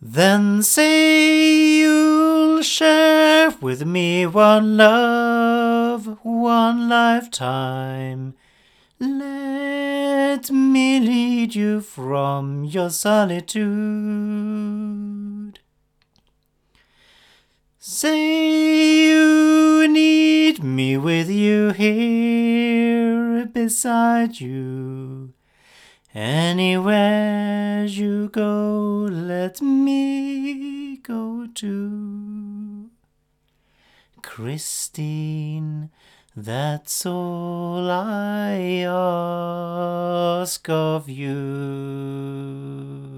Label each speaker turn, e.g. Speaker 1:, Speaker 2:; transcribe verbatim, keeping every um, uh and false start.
Speaker 1: Then say you'll share with me one love, one lifetime. Let me lead you from your solitude. Say you need me with you here beside you. Anywhere you go, let me go too. Christine, that's all I ask of you.